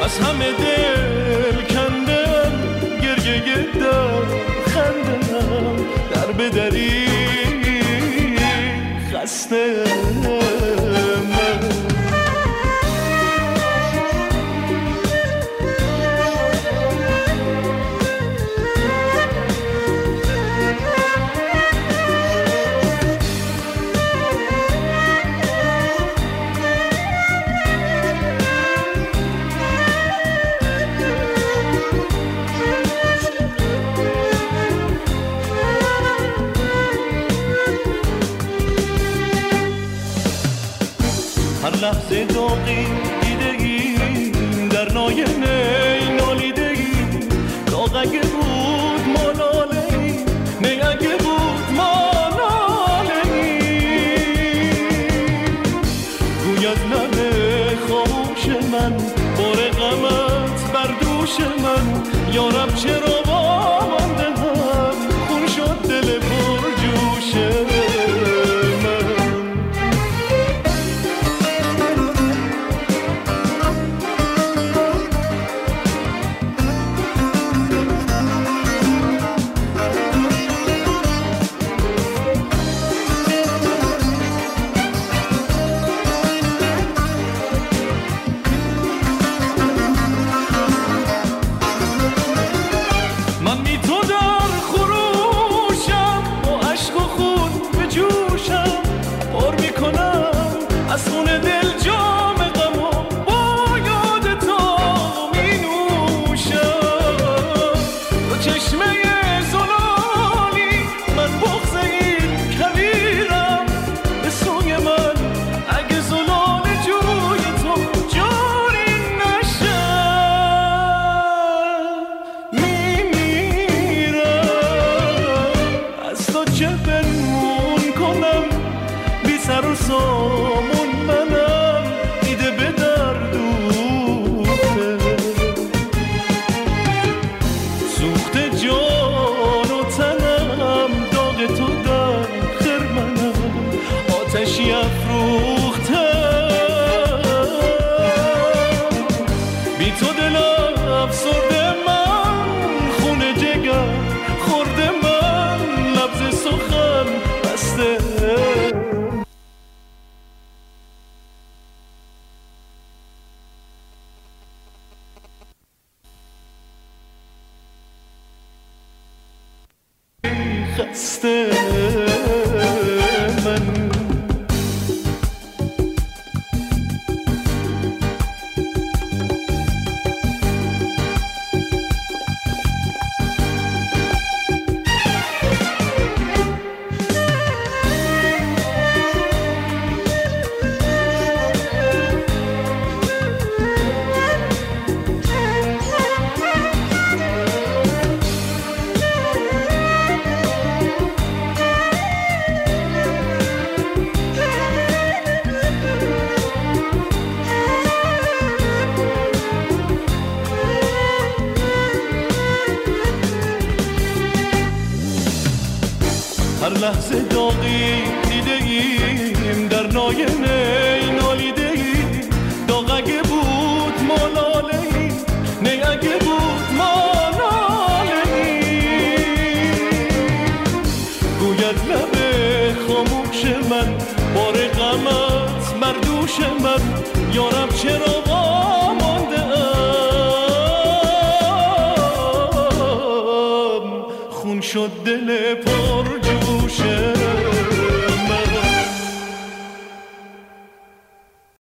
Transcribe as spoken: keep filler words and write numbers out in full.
از همه دل کندم گریه در خندم در بدری خسته لحظه داغی دیدگیم در نای نی نالیدگیم داغ اگه بود ما ناله‌ایم نی اگه بود ما ناله‌ایم گوید لب خاموش من بار غمت بر دوش من یارب چرا وامانده هم خون شد دل پر جوشه خسته من هر لحظه داغی دیده ایم در نای نی نالیده ایم داغ اگه بود ما لاله ایم نی اگه بود ما ناله ایم گوید لب خاموش من بار غمت بر دوش من یارب چرا وامانده ام خون شد دل